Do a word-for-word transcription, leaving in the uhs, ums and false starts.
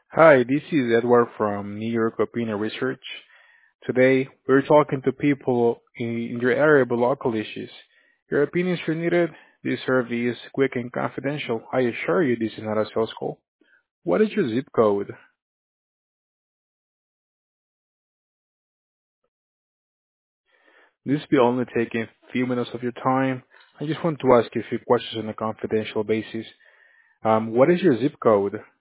Hi, this is Edward from New York Opinion Research. Today, we're talking to people in in your area about local issues. Your opinions are needed. This survey is quick and confidential. I assure you this is not a sales call. What is your zip code? This will only take a few minutes of your time. I just want to ask you a few questions on a confidential basis. Um, what is your zip code?